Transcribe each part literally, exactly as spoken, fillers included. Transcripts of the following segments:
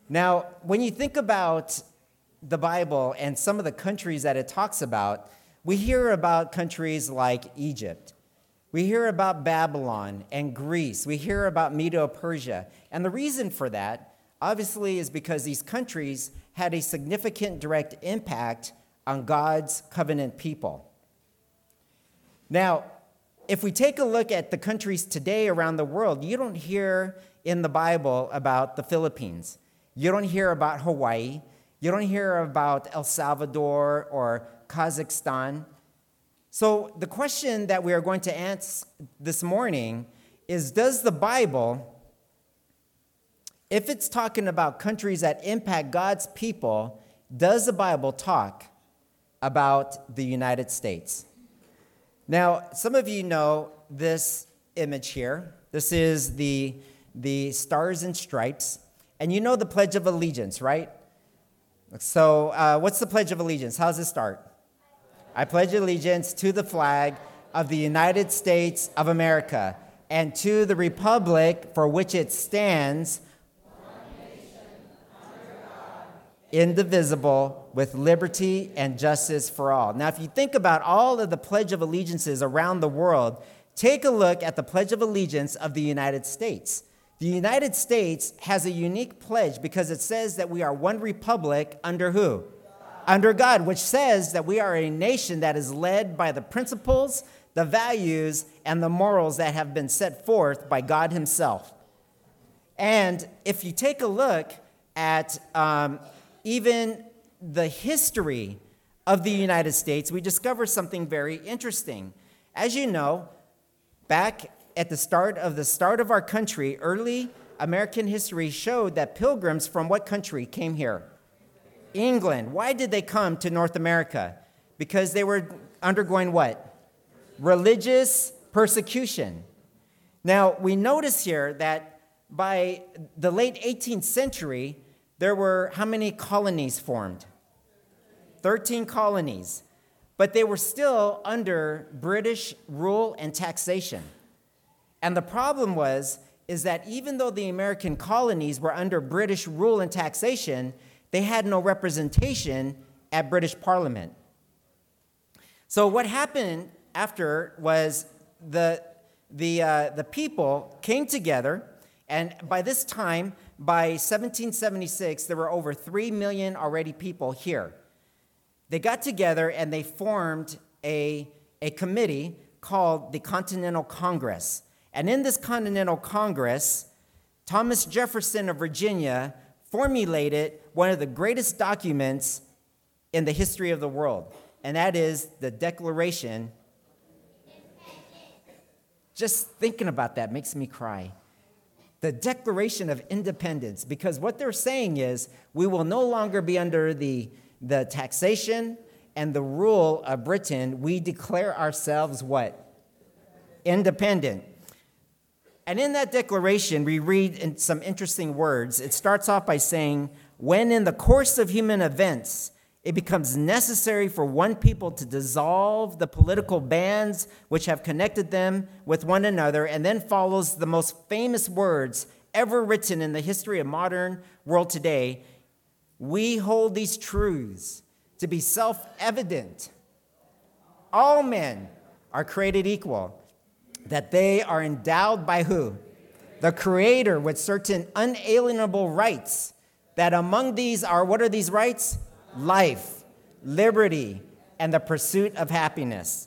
Now, when you think about the Bible and some of the countries that it talks about, we hear about countries like Egypt. We hear about Babylon and Greece. We hear about Medo-Persia. And the reason for that, obviously, is because these countries had a significant direct impact on God's covenant people. Now, if we take a look at the countries today around the world, you don't hear in the Bible about the Philippines. You don't hear about Hawaii. You don't hear about El Salvador or Kazakhstan. So the question that we are going to answer this morning is, does the Bible, if it's talking about countries that impact God's people, does the Bible talk about the United States? Now, some of you know this image here. This is the, the Stars and Stripes. And you know the Pledge of Allegiance, right? So uh, what's the Pledge of Allegiance? How does it start? I pledge allegiance to the flag of the United States of America and to the republic for which it stands, one nation, under God, indivisible, with liberty and justice for all. Now, if you think about all of the Pledge of Allegiances around the world, take a look at the Pledge of Allegiance of the United States. The United States has a unique pledge because it says that we are one republic under who? Under God, which says that we are a nation that is led by the principles, the values, and the morals that have been set forth by God himself. And if you take a look at um, even the history of the United States, we discover something very interesting. As you know, back at the start of the start of our country, early American history showed that pilgrims from what country came here? England. Why did they come to North America? Because they were undergoing what? Religious persecution. Now, we notice here that by the late eighteenth century, there were how many colonies formed? thirteen colonies. But they were still under British rule and taxation. And the problem was, is that even though the American colonies were under British rule and taxation, they had no representation at British Parliament. So what happened after was the, the, uh, the people came together, and by this time, by seventeen seventy-six, there were over three million already people here. They got together and they formed a, a committee called the Continental Congress. And in this Continental Congress, Thomas Jefferson of Virginia formulated one of the greatest documents in the history of the world, and that is the Declaration. Just thinking about that makes me cry. The Declaration of Independence, because what they're saying is we will no longer be under the, the taxation and the rule of Britain. We declare ourselves what? Independent. And in that declaration, we read in some interesting words. It starts off by saying, when in the course of human events, it becomes necessary for one people to dissolve the political bands which have connected them with one another, and then follows the most famous words ever written in the history of modern world today. We hold these truths to be self-evident. All men are created equal, that they are endowed by who? The Creator with certain unalienable rights, that among these are, what are these rights? Life, liberty, and the pursuit of happiness.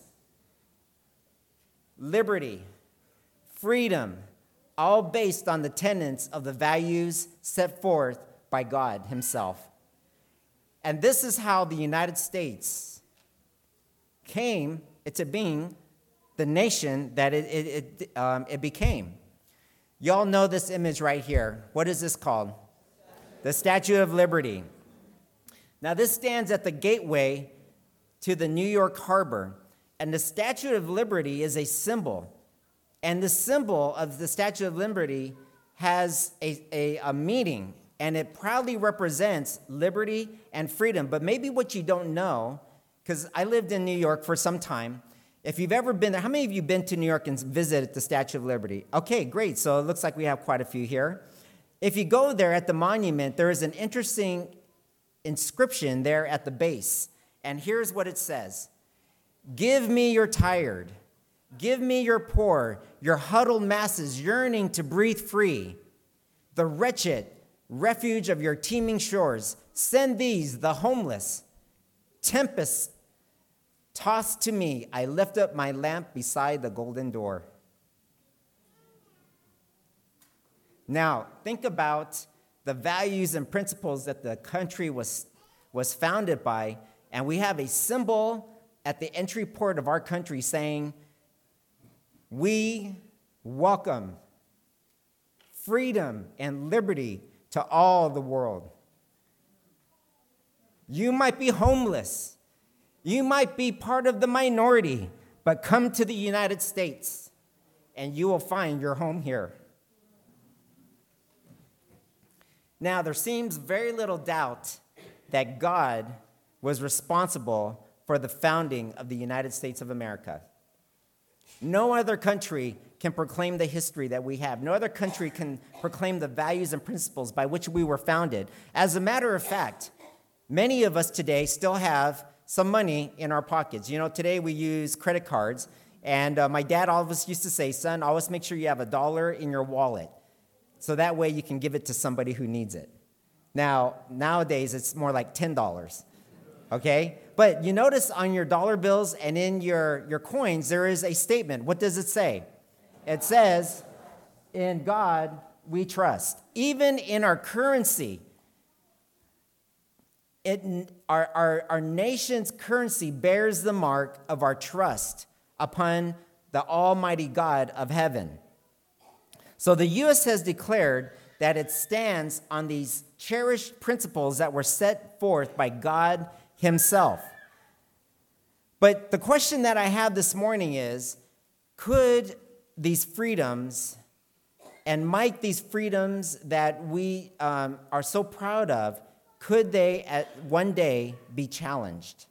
Liberty, freedom, all based on the tenets of the values set forth by God himself. And this is how the United States came into being the nation that it, it, it, um, it became. Y'all know this image right here. What is this called? The Statue of Liberty. Now, this stands at the gateway to the New York Harbor, and the Statue of Liberty is a symbol. And the symbol of the Statue of Liberty has a, a, a meaning, and it proudly represents liberty and freedom. But maybe what you don't know, because I lived in New York for some time, if you've ever been there, how many of you been to New York and visited the Statue of Liberty? Okay, great. So it looks like we have quite a few here. If you go there at the monument, there is an interesting inscription there at the base. And here's what it says. Give me your tired. Give me your poor, your huddled masses yearning to breathe free. The wretched, refuge of your teeming shores. Send these, the homeless. Tempests tossed to me. I lift up my lamp beside the golden door. Now, think about the values and principles that the country was, was founded by, and we have a symbol at the entry port of our country saying, we welcome freedom and liberty to all the world. You might be homeless. You might be part of the minority, but come to the United States and you will find your home here. Now, there seems very little doubt that God was responsible for the founding of the United States of America. No other country can proclaim the history that we have. No other country can proclaim the values and principles by which we were founded. As a matter of fact, many of us today still have some money in our pockets. You know, today we use credit cards, and uh, my dad always used to say, son, always make sure you have a dollar in your wallet, so that way you can give it to somebody who needs it. Now, nowadays, it's more like ten dollars, okay? But you notice on your dollar bills and in your, your coins, there is a statement. What does it say? It says, in God we trust. Even in our currency, it, our, our, our nation's currency bears the mark of our trust upon the Almighty God of heaven. So the U S has declared that it stands on these cherished principles that were set forth by God himself. But the question that I have this morning is, could these freedoms, and might these freedoms that we um, are so proud of, could they at one day be challenged?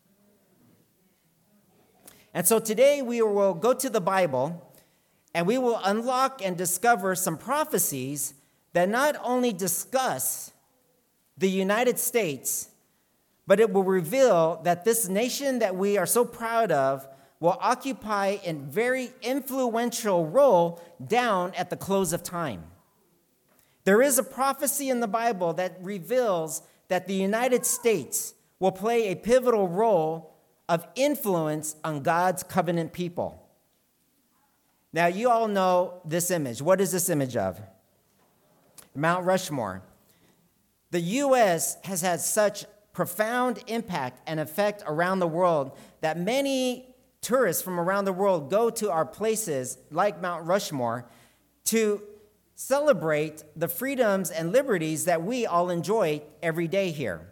And so today we will go to the Bible, and we will unlock and discover some prophecies that not only discuss the United States, but it will reveal that this nation that we are so proud of will occupy a very influential role down at the close of time. There is a prophecy in the Bible that reveals that the United States will play a pivotal role of influence on God's covenant people. Now, you all know this image. What is this image of? Mount Rushmore. The U S has had such profound impact and effect around the world that many tourists from around the world go to our places like Mount Rushmore to celebrate the freedoms and liberties that we all enjoy every day here.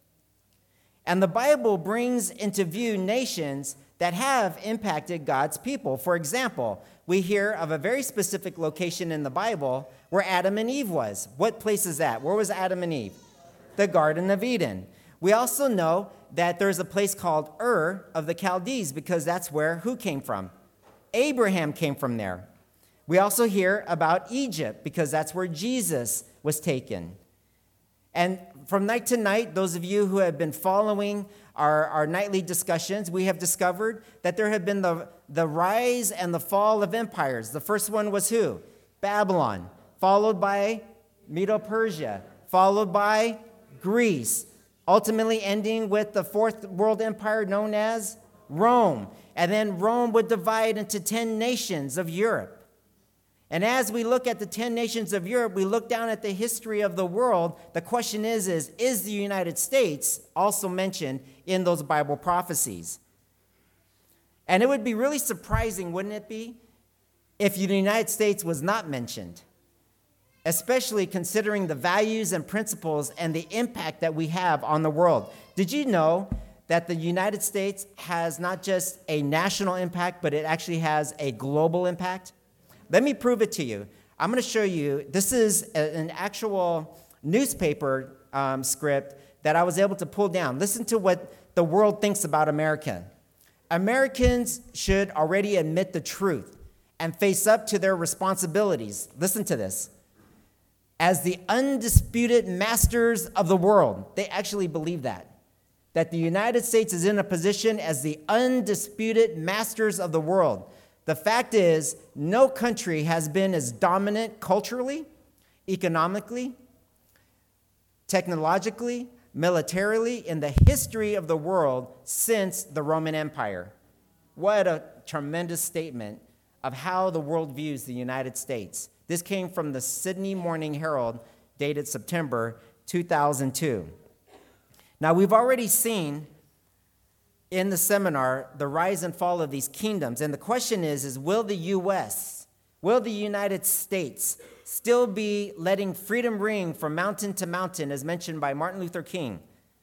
And the Bible brings into view nations that have impacted God's people. For example, we hear of a very specific location in the Bible where Adam and Eve was. What place is that? Where was Adam and Eve? The Garden of Eden. We also know that there's a place called Ur of the Chaldees because that's where who came from? Abraham came from there. We also hear about Egypt because that's where Jesus was taken. And from night to night, those of you who have been following our, our nightly discussions, we have discovered that there have been the, the rise and the fall of empires. The first one was who? Babylon, followed by Medo-Persia, followed by Greece, ultimately ending with the fourth world empire known as Rome. And then Rome would divide into ten nations of Europe. And as we look at the ten nations of Europe, we look down at the history of the world. The question is, is, is the United States also mentioned in those Bible prophecies? And it would be really surprising, wouldn't it be, if the United States was not mentioned, especially considering the values and principles and the impact that we have on the world. Did you know that the United States has not just a national impact, but it actually has a global impact? Let me prove it to you. I'm going to show you. This is a, an actual newspaper um, script that I was able to pull down. Listen to what the world thinks about America. Americans should already admit the truth and face up to their responsibilities. Listen to this. as the undisputed masters of the world. They actually believe that. That the United States is in a position as the undisputed masters of the world. The fact is, no country has been as dominant culturally, economically, technologically, militarily in the history of the world since the Roman Empire. What a tremendous statement of how the world views the United States. This came from the Sydney Morning Herald, dated September two thousand two. Now, we've already seen in the seminar the rise and fall of these kingdoms. And the question is, is will the U S, will the United States still be letting freedom ring from mountain to mountain, as mentioned by Martin Luther King,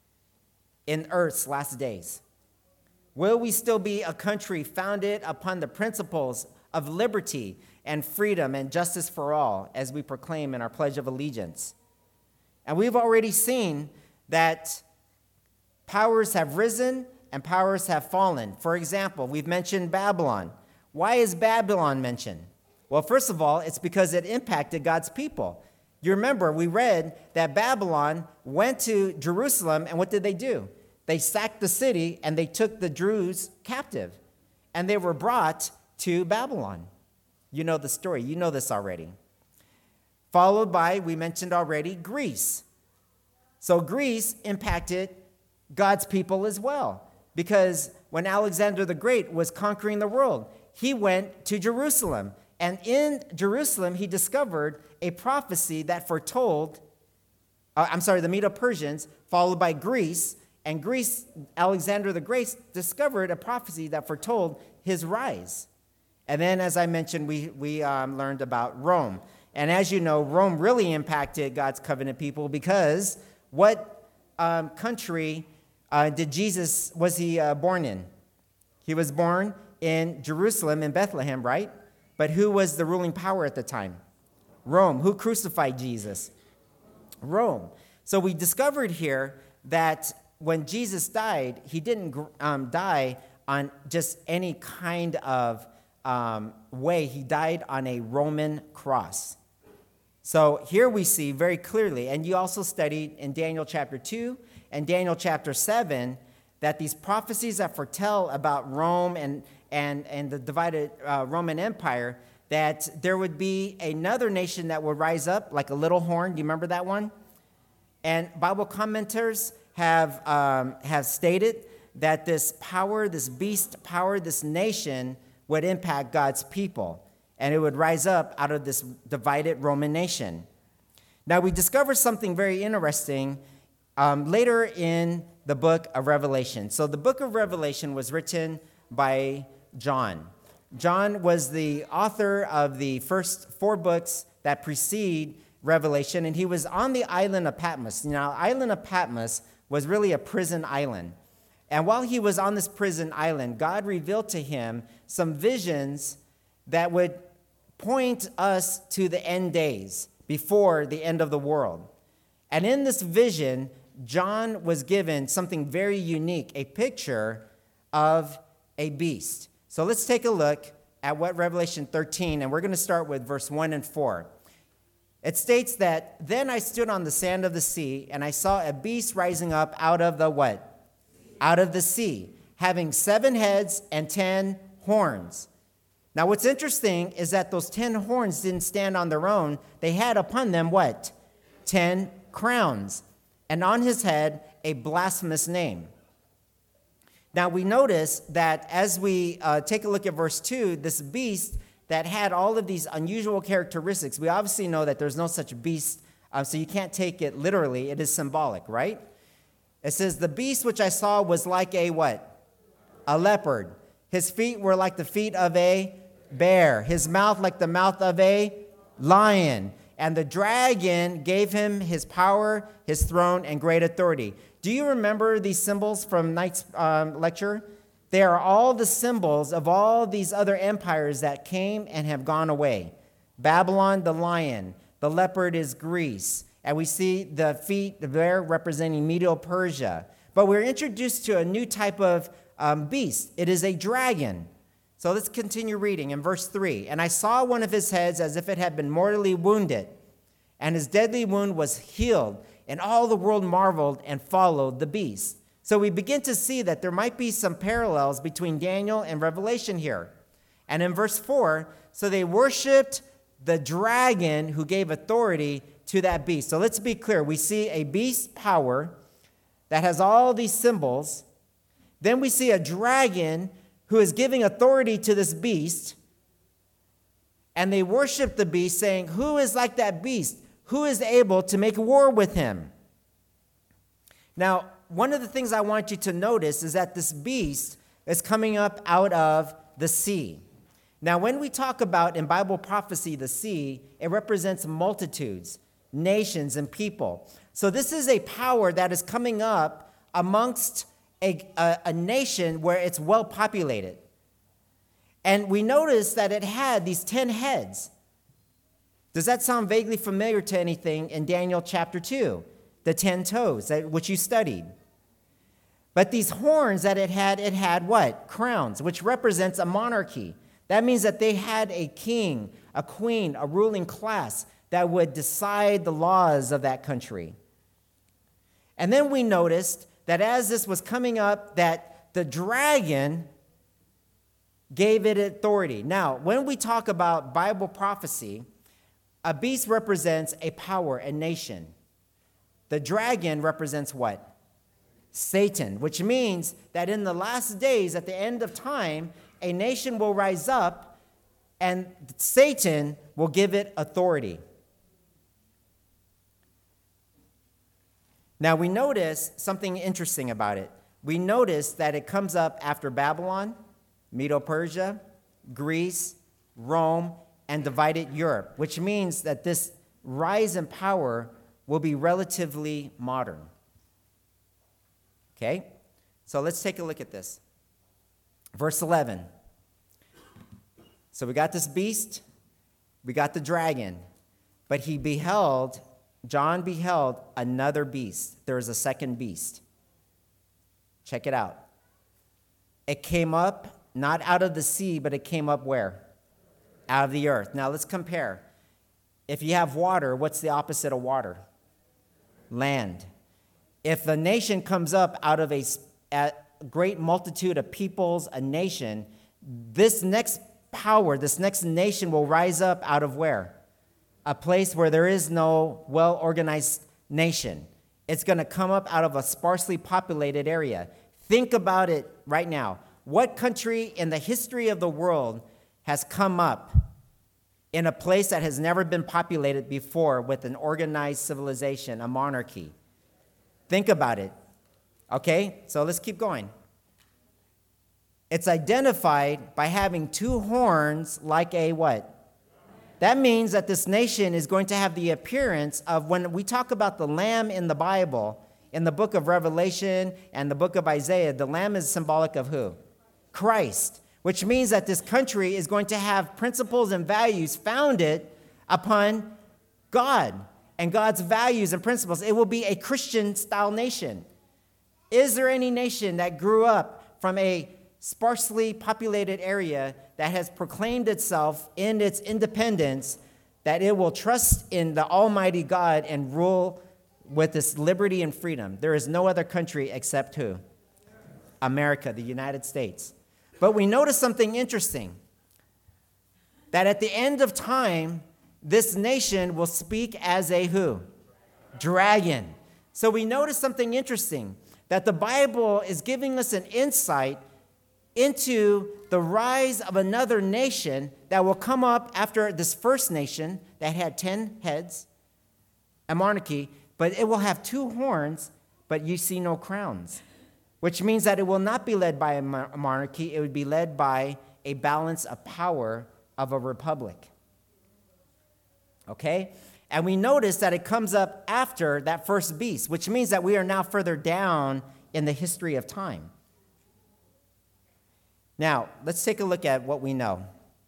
in Earth's last days? Will we still be a country founded upon the principles of liberty and freedom and justice for all, as we proclaim in our Pledge of Allegiance? And we've already seen that powers have risen and powers have fallen. For example, we've mentioned Babylon. Why is Babylon mentioned? Well, first of all, it's because it impacted God's people. You remember, we read that Babylon went to Jerusalem, and what did they do? They sacked the city, and they took the Jews captive, and they were brought to Babylon. You know the story. You know this already. Followed by, we mentioned already, Greece. So Greece impacted God's people as well, because when Alexander the Great was conquering the world, he went to Jerusalem. And in Jerusalem, he discovered a prophecy that foretold, uh, I'm sorry, the Medo-Persians, followed by Greece. And Greece, Alexander the Great discovered a prophecy that foretold his rise. And then, as I mentioned, we, we um, learned about Rome. And as you know, Rome really impacted God's covenant people, because what um, country uh, did Jesus, was he uh, born in? He was born in Jerusalem, in Bethlehem, right? But who was the ruling power at the time? Rome. Who crucified Jesus? Rome. So we discovered here that when Jesus died, he didn't um, die on just any kind of um, way. He died on a Roman cross. So here we see very clearly, and you also studied in Daniel chapter two and Daniel chapter seven, that these prophecies that foretell about Rome and, and, and the divided uh, Roman Empire, that there would be another nation that would rise up like a little horn. Do you remember that one? And Bible commenters have, um, have stated that this power, this beast power, this nation would impact God's people, and it would rise up out of this divided Roman nation. Now, we discover something very interesting um, later in the book of Revelation. So the book of Revelation was written by John. John was the author of the first four books that precede Revelation, and he was on the island of Patmos. Now, island of Patmos was really a prison island. And while he was on this prison island, God revealed to him some visions that would point us to the end days, before the end of the world. And in this vision, John was given something very unique, a picture of a beast. So let's take a look at what Revelation thirteen, and we're going to start with verse one and four. It states that, "Then I stood on the sand of the sea, and I saw a beast rising up out of the" what? Out of the sea, having seven heads and ten horns. Now, what's interesting is that those ten horns didn't stand on their own. They had upon them what? Ten crowns. And on his head, a blasphemous name. Now, we notice that as we uh, take a look at verse two, this beast that had all of these unusual characteristics, we obviously know that there's no such beast, uh, so you can't take it literally. It is symbolic, right? It says, "The beast which I saw was like a" what? A leopard. His feet were like the feet of a bear. His mouth like the mouth of a lion. And the dragon gave him his power, his throne, and great authority." Do you remember these symbols from Knight's um, lecture? They are all the symbols of all these other empires that came and have gone away. Babylon, the lion. The leopard is Greece. And we see the feet, the bear, representing Medo-Persia. But we're introduced to a new type of um, beast. It is a dragon. So let's continue reading in verse three. "And I saw one of his heads as if it had been mortally wounded, and his deadly wound was healed, and all the world marveled and followed the beast. So we begin to see that there might be some parallels between Daniel and Revelation here. And in verse four, so they worshiped the dragon who gave authority to that beast. So let's be clear. We see a beast power that has all these symbols. Then we see a dragon who is giving authority to this beast. And they worship the beast, saying, who is like that beast? Who is able to make war with him? Now, one of the things I want you to notice is that this beast is coming up out of the sea. Now, when we talk about in Bible prophecy the sea, it represents multitudes, nations, and people. So this is a power that is coming up amongst a, a, a nation where it's well populated. And we notice that it had these ten heads. Does that sound vaguely familiar to anything in Daniel chapter two? The ten toes, that, which you studied. But these horns that it had, it had what? Crowns, which represents a monarchy. That means that they had a king, a queen, a ruling class that would decide the laws of that country. And then we noticed that as this was coming up, that the dragon gave it authority. Now, when we talk about Bible prophecy, a beast represents a power, a nation. The dragon represents what? Satan, which means that in the last days, at the end of time, a nation will rise up and Satan will give it authority. Now, we notice something interesting about it. We notice that it comes up after Babylon, Medo-Persia, Greece, Rome, and divided Europe, which means that this rise in power will be relatively modern. Okay? So let's take a look at this. Verse eleven. So we got this beast, we got the dragon, but he beheld, John beheld another beast. There is a second beast. Check it out. It came up, not out of the sea, but it came up where? Out of the earth. Now let's compare. If you have water, what's the opposite of water? Land. If a nation comes up out of a, a great multitude of peoples, a nation, this next power, this next nation will rise up out of where? A place where there is no well-organized nation. It's going to come up out of a sparsely populated area. Think about it right now. What country in the history of the world has come up in a place that has never been populated before with an organized civilization, a monarchy? Think about it. Okay, so let's keep going. It's identified by having two horns like a what? That means that this nation is going to have the appearance of, when we talk about the lamb in the Bible, in the book of Revelation and the book of Isaiah, the lamb is symbolic of who? Christ, which means that this country is going to have principles and values founded upon God and God's values and principles. It will be a Christian-style nation. Is there any nation that grew up from a sparsely populated area that has proclaimed itself in its independence that it will trust in the Almighty God and rule with this liberty and freedom? There is no other country except who? America, the United States. But we notice something interesting, that at the end of time, this nation will speak as a who? Dragon. So we notice something interesting, that the Bible is giving us an insight into the rise of another nation that will come up after this first nation that had ten heads, a monarchy, but it will have two horns, but you see no crowns, which means that it will not be led by a monarchy. It would be led by a balance of power of a republic. Okay? And we notice that it comes up after that first beast, which means that we are now further down in the history of time. Now, let's take a look at what we know.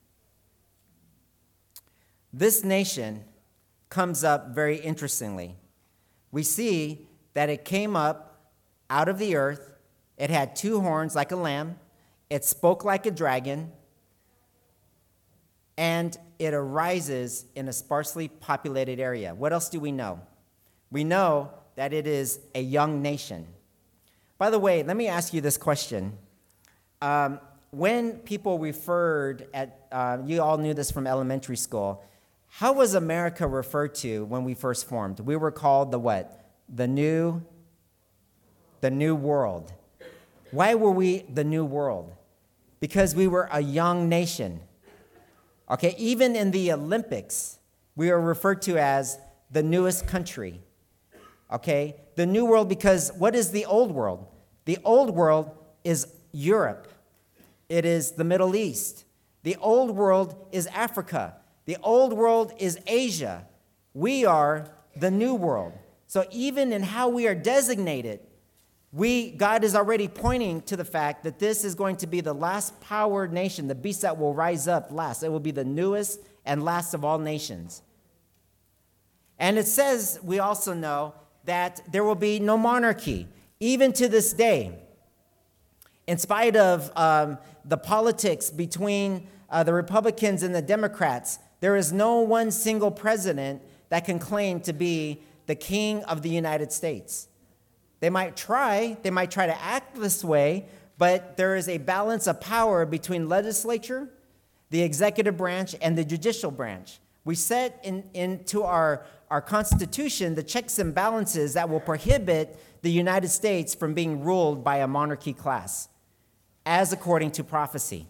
This nation comes up very interestingly. We see that it came up out of the earth. It had two horns like a lamb. It spoke like a dragon. and it arises in a sparsely populated area. What else do we know? We know that it is a young nation. By the way, let me ask you this question. Um, when people referred at, uh, you all knew this from elementary school, how was America referred to when we first formed? We were called the what? The new, the new world. Why were we the new world? Because we were a young nation. Okay, even in the Olympics, we are referred to as the newest country. Okay, the new world, because what is the old world? The old world is Europe. It is the Middle East. The old world is Africa. The old world is Asia. We are the new world. So even in how we are designated, we, God is already pointing to the fact that this is going to be the last power nation, the beast that will rise up last. It will be the newest and last of all nations. And it says, we also know, that there will be no monarchy, even to this day. In spite of um, the politics between uh, the Republicans and the Democrats, there is no one single president that can claim to be the king of the United States. They might try, they might try to act this way, but there is a balance of power between legislature, the executive branch, and the judicial branch. We set in, into our, our Constitution the checks and balances that will prohibit the United States from being ruled by a monarchy class, as according to prophecy.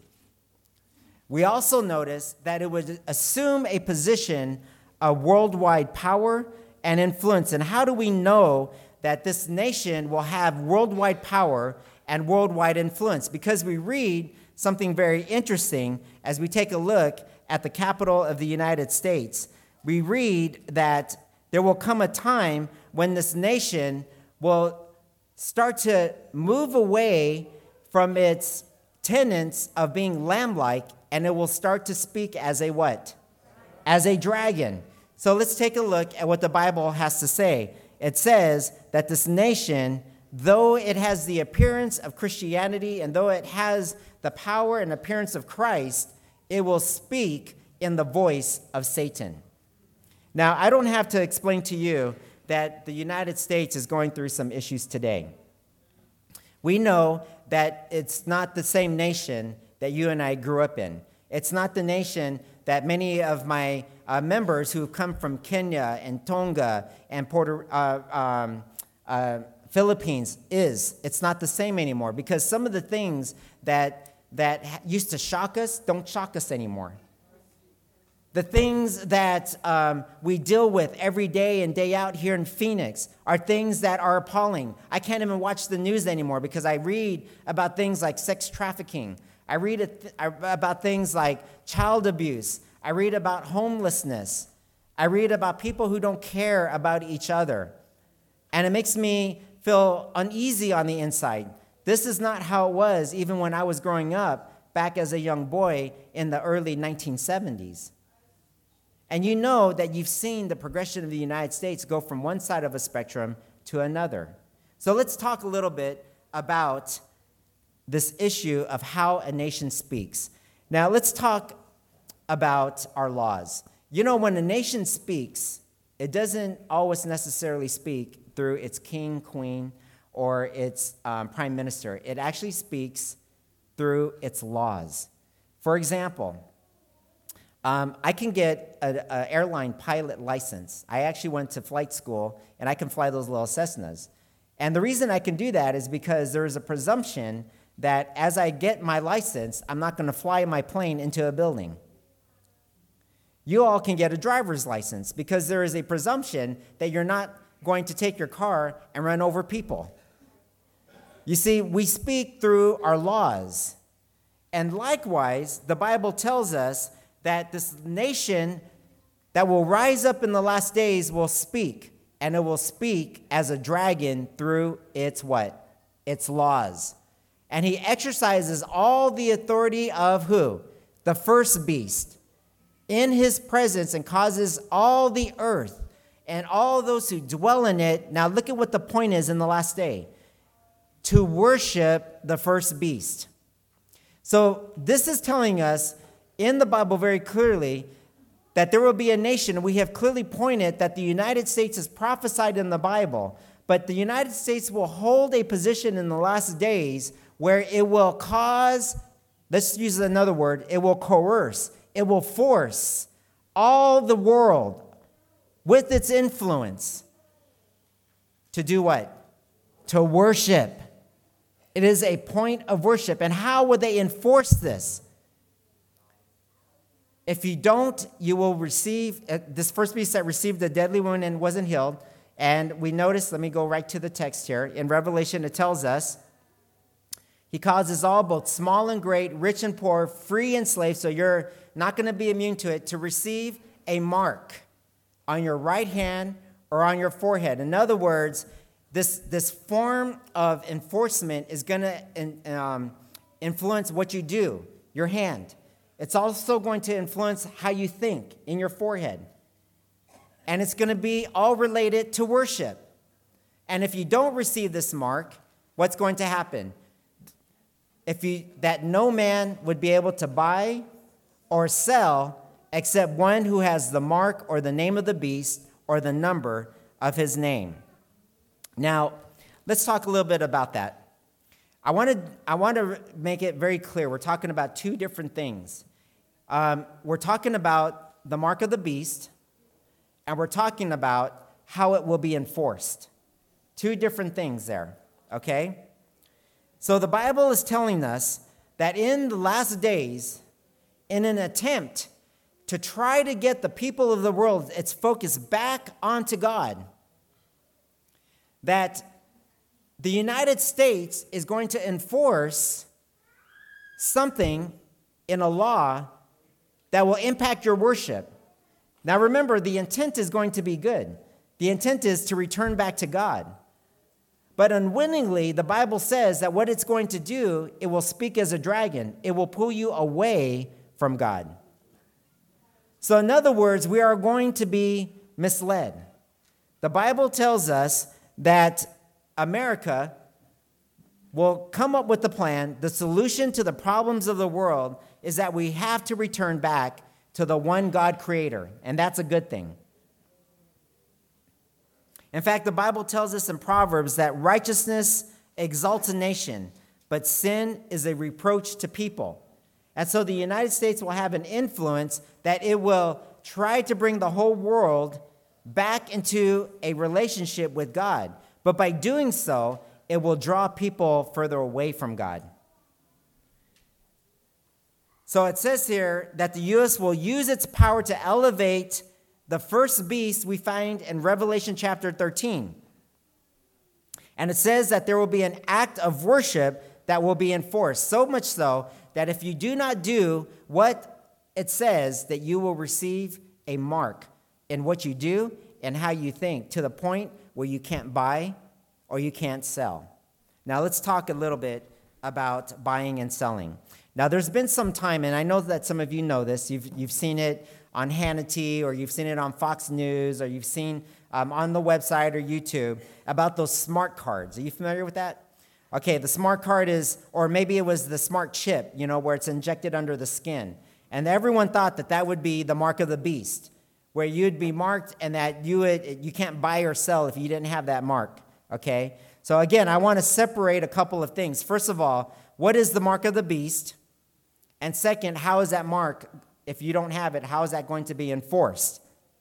We also notice that it would assume a position of worldwide power and influence. And how do we know that this nation will have worldwide power and worldwide influence? Because we read something very interesting as we take a look at the capital of the United States. We read that there will come a time when this nation will start to move away from its tenets of being lamb-like, and it will start to speak as a what? As a dragon. So let's take a look at what the Bible has to say. It says that this nation, though it has the appearance of Christianity and though it has the power and appearance of Christ, it will speak in the voice of Satan. Now, I don't have to explain to you that the United States is going through some issues today. We know that it's not the same nation that you and I grew up in. It's not the nation that many of my uh, members who come from Kenya and Tonga and Puerto, uh, um, uh, Philippines is. It's not the same anymore because some of the things that that used to shock us don't shock us anymore. The things that um, we deal with every day and day out here in Phoenix are things that are appalling. I can't even watch the news anymore because I read about things like sex trafficking. I read th- about things like child abuse. I read about homelessness. I read about people who don't care about each other. And it makes me feel uneasy on the inside. This is not how it was even when I was growing up back as a young boy in the early nineteen seventies. And you know that you've seen the progression of the United States go from one side of a spectrum to another. So let's talk a little bit about this issue of how a nation speaks. Now let's talk about our laws. You know, when a nation speaks, it doesn't always necessarily speak through its king, queen, or its um, prime minister. It actually speaks through its laws. For example, um, I can get an airline pilot license. I actually went to flight school, and I can fly those little Cessnas. And the reason I can do that is because there is a presumption that as I get my license, I'm not going to fly my plane into a building. You all can get a driver's license because there is a presumption that you're not going to take your car and run over people. You see, we speak through our laws. And likewise, the Bible tells us that this nation that will rise up in the last days will speak, and it will speak as a dragon through its what? Its laws. And he exercises all the authority of who? The first beast in his presence and causes all the earth and all those who dwell in it. Now look at what the point is in the last day. To worship the first beast. So this is telling us in the Bible very clearly that there will be a nation. We have clearly pointed that the United States is prophesied in the Bible, but the United States will hold a position in the last days where it will cause, let's use another word, it will coerce, it will force all the world with its influence to do what? To worship. It is a point of worship. And how would they enforce this? If you don't, you will receive, uh, this first beast that received a deadly wound and wasn't healed. And we notice, let me go right to the text here. In Revelation, it tells us, he causes all, both small and great, rich and poor, free and slave, so you're not going to be immune to it, to receive a mark on your right hand or on your forehead. In other words, this, this form of enforcement is going to in, um, influence what you do, your hand. It's also going to influence how you think in your forehead. And it's going to be all related to worship. And if you don't receive this mark, what's going to happen? If you, that no man would be able to buy or sell except one who has the mark or the name of the beast or the number of his name. Now, let's talk a little bit about that. I want to I want to make it very clear. We're talking about two different things. Um, we're talking about the mark of the beast, and we're talking about how it will be enforced. Two different things there, okay? So the Bible is telling us that in the last days, in an attempt to try to get the people of the world its focus back onto God, that the United States is going to enforce something in a law that will impact your worship. Now remember, the intent is going to be good. The intent is to return back to God. But unwittingly, the Bible says that what it's going to do, it will speak as a dragon. It will pull you away from God. So in other words, we are going to be misled. The Bible tells us that America will come up with the plan. The solution to the problems of the world is that we have to return back to the one God creator, and that's a good thing. In fact, the Bible tells us in Proverbs that righteousness exalts a nation, but sin is a reproach to people. And so the United States will have an influence that it will try to bring the whole world back into a relationship with God. But by doing so, it will draw people further away from God. So it says here that the U S will use its power to elevate the first beast we find in Revelation chapter thirteen. And it says that there will be an act of worship that will be enforced, so much so that if you do not do what it says, that you will receive a mark in what you do and how you think, to the point where you can't buy or you can't sell. Now let's talk a little bit about buying and selling. Now there's been some time, and I know that some of you know this, you've, you've seen it on Hannity, or you've seen it on Fox News, or you've seen um, on the website or YouTube about those smart cards. Are you familiar with that? Okay, the smart card is, or maybe it was the smart chip, you know, where it's injected under the skin. And everyone thought that that would be the mark of the beast, where you'd be marked and that you would you can't buy or sell if you didn't have that mark, okay? So again, I want to separate a couple of things. First of all, what is the mark of the beast? And second, how is that mark, if you don't have it, how is that going to be enforced?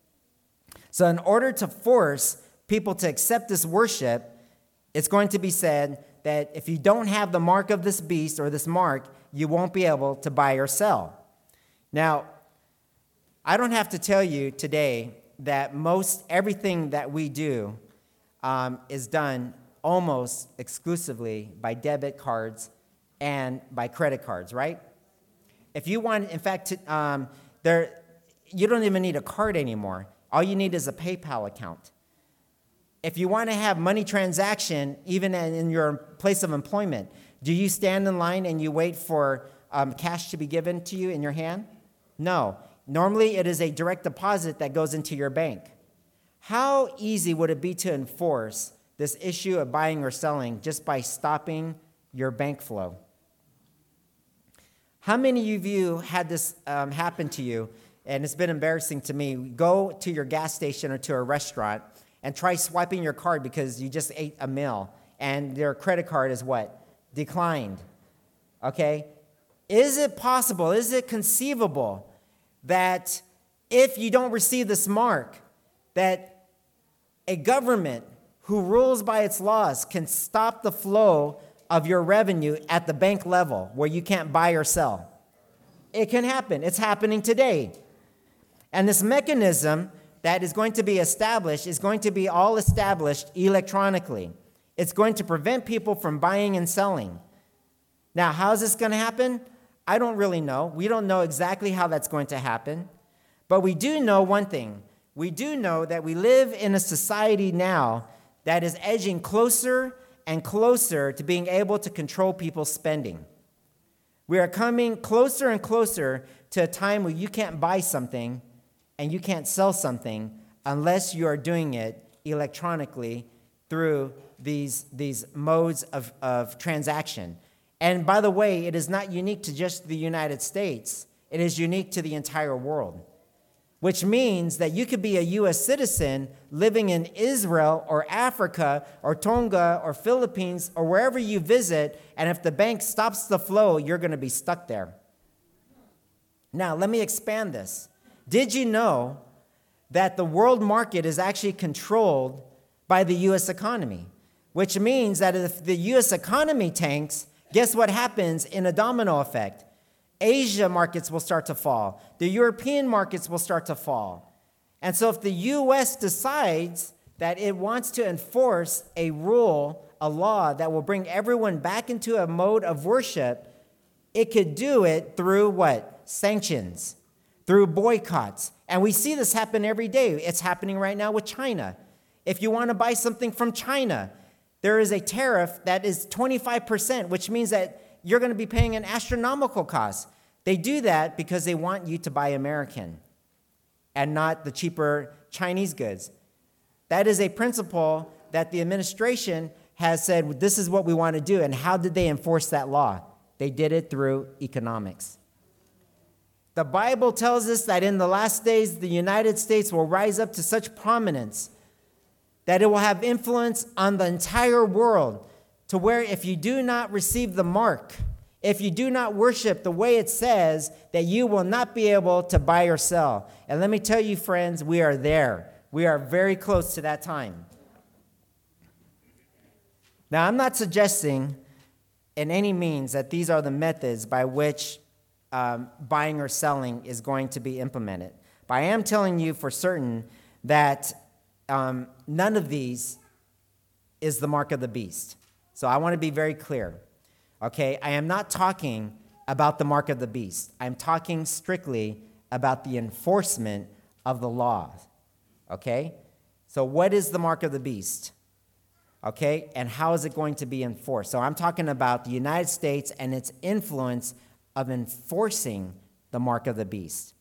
So in order to force people to accept this worship, it's going to be said that if you don't have the mark of this beast or this mark, you won't be able to buy or sell. Now, I don't have to tell you today that most everything that we do um, is done almost exclusively by debit cards and by credit cards, right? If you want, in fact, to, um, there, you don't even need a card anymore. All you need is a PayPal account. If you want to have money transaction, even in your place of employment, do you stand in line and you wait for um, cash to be given to you in your hand? No. Normally, it is a direct deposit that goes into your bank. How easy would it be to enforce this issue of buying or selling just by stopping your bank flow? How many of you had this um, happen to you, and it's been embarrassing to me? Go to your gas station or to a restaurant and try swiping your card because you just ate a meal, and your credit card is what? Declined. Okay? Is it possible, is it conceivable that if you don't receive this mark, that a government who rules by its laws can stop the flow of your revenue at the bank level where you can't buy or sell? It can happen. It's happening today. And this mechanism that is going to be established is going to be all established electronically. It's going to prevent people from buying and selling. Now, how is this going to happen? I don't really know. We don't know exactly how that's going to happen. But we do know one thing. We do know that we live in a society now that is edging closer and closer to being able to control people's spending. We are coming closer and closer to a time where you can't buy something and you can't sell something unless you are doing it electronically through these, these modes of, of transaction. And by the way, it is not unique to just the United States. It is unique to the entire world, which means that you could be a U S citizen living in Israel or Africa or Tonga or Philippines or wherever you visit, and if the bank stops the flow, you're going to be stuck there. Now, let me expand this. Did you know that the world market is actually controlled by the U S economy, which means that if the U S economy tanks, guess what happens in a domino effect? Asia markets will start to fall. The European markets will start to fall. And so if the U S decides that it wants to enforce a rule, a law that will bring everyone back into a mode of worship, it could do it through what? Sanctions, through boycotts. And we see this happen every day. It's happening right now with China. If you want to buy something from China, there is a tariff that is twenty-five percent, which means that you're going to be paying an astronomical cost. They do that because they want you to buy American and not the cheaper Chinese goods. That is a principle that the administration has said, this is what we want to do. And how did they enforce that law? They did it through economics. The Bible tells us that in the last days, the United States will rise up to such prominence that it will have influence on the entire world, to where if you do not receive the mark, if you do not worship the way it says, that you will not be able to buy or sell. And let me tell you, friends, we are there. We are very close to that time. Now, I'm not suggesting in any means that these are the methods by which um, buying or selling is going to be implemented. But I am telling you for certain that um, none of these is the mark of the beast. So I want to be very clear, okay? I am not talking about the mark of the beast. I'm talking strictly about the enforcement of the law, okay? So what is the mark of the beast, okay? And how is it going to be enforced? So I'm talking about the United States and its influence of enforcing the mark of the beast.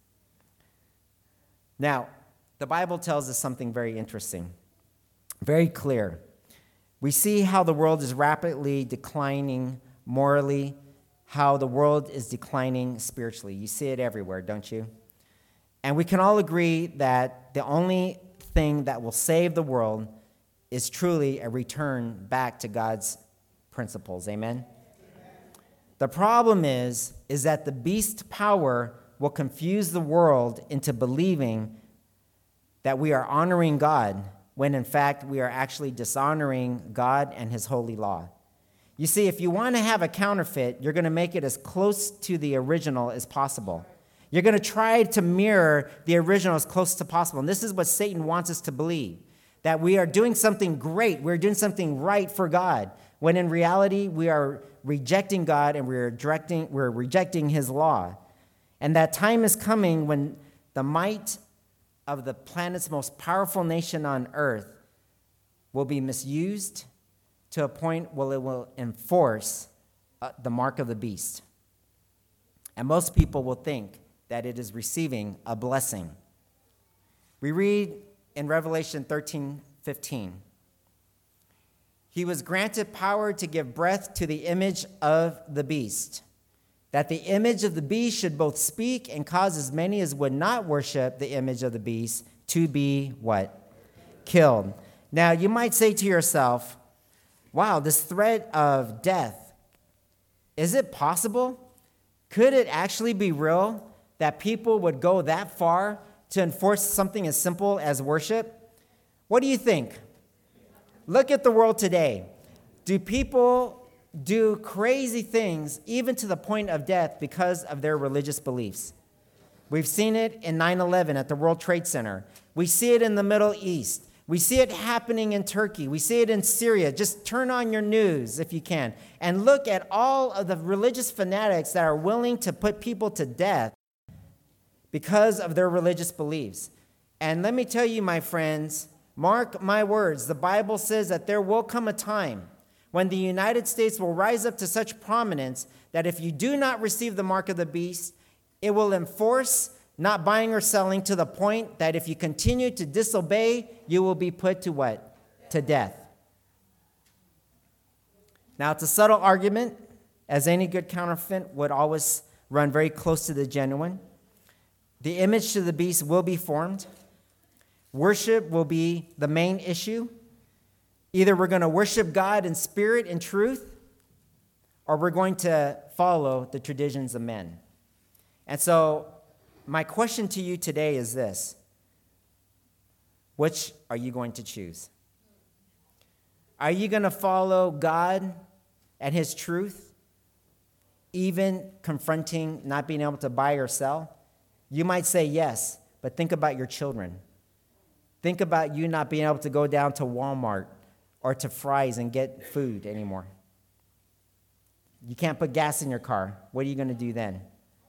Now, the Bible tells us something very interesting, very clear. We see how the world is rapidly declining morally, how the world is declining spiritually. You see it everywhere, don't you? And we can all agree that the only thing that will save the world is truly a return back to God's principles. Amen? Amen. The problem is, is that the beast power will confuse the world into believing that we are honoring God, when in fact we are actually dishonoring God and his holy law. You see, if you want to have a counterfeit, you're going to make it as close to the original as possible. You're going to try to mirror the original as close as possible. And this is what Satan wants us to believe, that we are doing something great, we're doing something right for God, when in reality we are rejecting God and we're directing, we're rejecting his law. And that time is coming when the might of the planet's most powerful nation on earth will be misused to a point where it will enforce uh, the mark of the beast. And most people will think that it is receiving a blessing. We read in Revelation thirteen fifteen, he was granted power to give breath to the image of the beast, that the image of the beast should both speak and cause as many as would not worship the image of the beast to be what? Killed. Now, you might say to yourself, wow, this threat of death, is it possible? Could it actually be real that people would go that far to enforce something as simple as worship? What do you think? Look at the world today. Do people do crazy things even to the point of death because of their religious beliefs? We've seen it in nine eleven at the World Trade Center. We see it in the Middle East. We see it happening in Turkey. We see it in Syria. Just turn on your news if you can and look at all of the religious fanatics that are willing to put people to death because of their religious beliefs. And let me tell you, my friends, mark my words, the Bible says that there will come a time when the United States will rise up to such prominence that if you do not receive the mark of the beast, it will enforce not buying or selling to the point that if you continue to disobey, you will be put to what? To death. Now, it's a subtle argument, as any good counterfeit would always run very close to the genuine. The image to the beast will be formed. Worship will be the main issue. Either we're going to worship God in spirit and truth, or we're going to follow the traditions of men. And so, my question to you today is this: which are you going to choose? Are you going to follow God and his truth, even confronting not being able to buy or sell? You might say yes, but think about your children. Think about you not being able to go down to Walmart or to Fry's and get food anymore. You can't put gas in your car. What are you going to do then?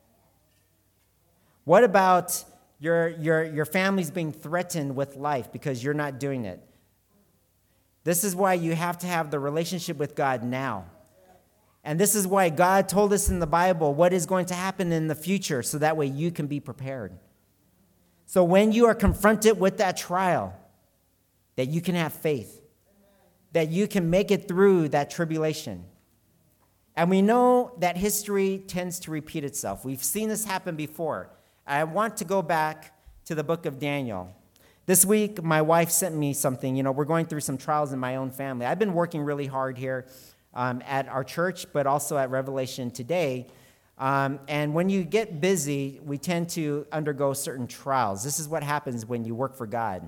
What about your, your, your family's being threatened with life because you're not doing it? This is why you have to have the relationship with God now. And this is why God told us in the Bible what is going to happen in the future, so that way you can be prepared. So when you are confronted with that trial, that you can have faith, that you can make it through that tribulation. And we know that history tends to repeat itself. We've seen this happen before. I want to go back to the book of Daniel. This week, my wife sent me something. You know, we're going through some trials in my own family. I've been working really hard here um, at our church, but also at Revelation today. Um, and when you get busy, we tend to undergo certain trials. This is what happens when you work for God.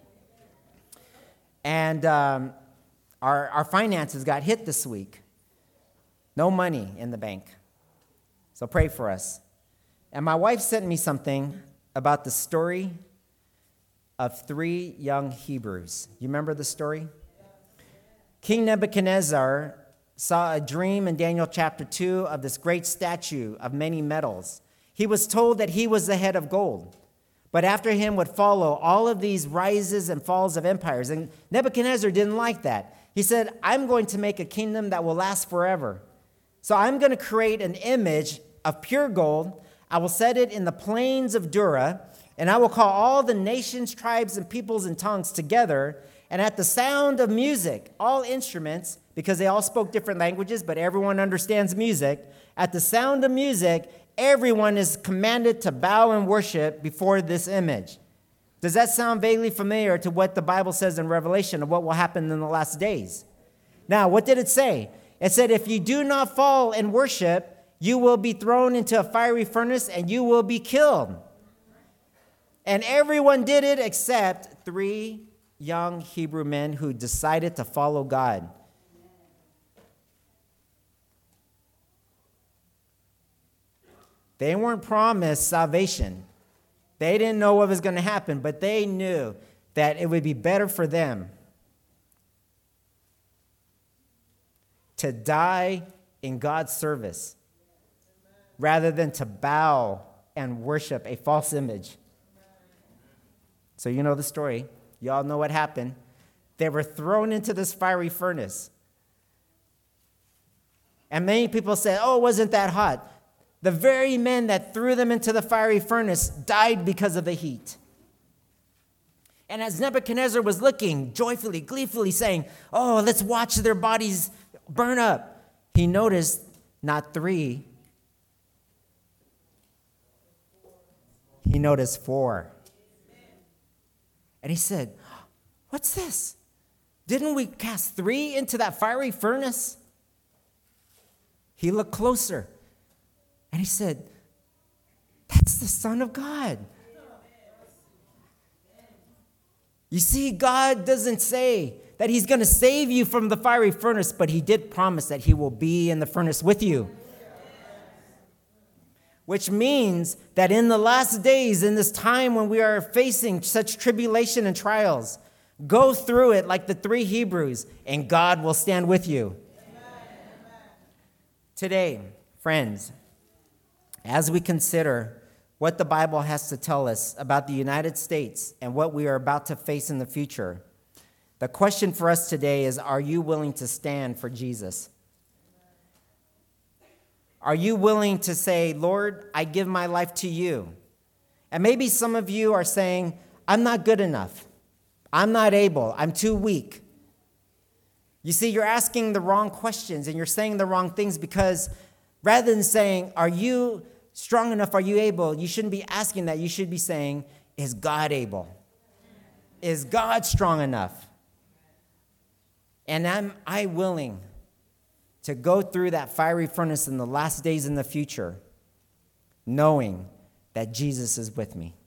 And um, our, our finances got hit this week. No money in the bank. So pray for us. And my wife sent me something about the story of three young Hebrews. You remember the story? King Nebuchadnezzar saw a dream in Daniel chapter two of this great statue of many metals. He was told that he was the head of gold. But after him would follow all of these rises and falls of empires. And Nebuchadnezzar didn't like that. He said, I'm going to make a kingdom that will last forever. So I'm going to create an image of pure gold. I will set it in the plains of Dura, and I will call all the nations, tribes, and peoples and tongues together. And at the sound of music, all instruments, because they all spoke different languages, but everyone understands music. At the sound of music, everyone is commanded to bow and worship before this image. Does that sound vaguely familiar to what the Bible says in Revelation of what will happen in the last days? Now, what did it say? It said, if you do not fall and worship, you will be thrown into a fiery furnace and you will be killed. And everyone did it except three young Hebrew men who decided to follow God. They weren't promised salvation. They didn't know what was going to happen, but they knew that it would be better for them to die in God's service rather than to bow and worship a false image. So you know the story. You all know what happened. They were thrown into this fiery furnace. And many people said, oh, wasn't that hot? The very men that threw them into the fiery furnace died because of the heat. And as Nebuchadnezzar was looking, joyfully, gleefully saying, oh, let's watch their bodies burn up, he noticed not three, he noticed four. And he said, what's this? Didn't we cast three into that fiery furnace? He looked closer, and he said, that's the Son of God. You see, God doesn't say that he's going to save you from the fiery furnace, but he did promise that he will be in the furnace with you. Which means that in the last days, in this time when we are facing such tribulation and trials, go through it like the three Hebrews, and God will stand with you. Today, friends, as we consider what the Bible has to tell us about the United States and what we are about to face in the future, the question for us today is, are you willing to stand for Jesus? Are you willing to say, Lord, I give my life to you? And maybe some of you are saying, I'm not good enough. I'm not able. I'm too weak. You see, you're asking the wrong questions and you're saying the wrong things, because rather than saying, are you strong enough? Are you able? You shouldn't be asking that. You should be saying, is God able? Is God strong enough? And am I willing to go through that fiery furnace in the last days in the future, knowing that Jesus is with me?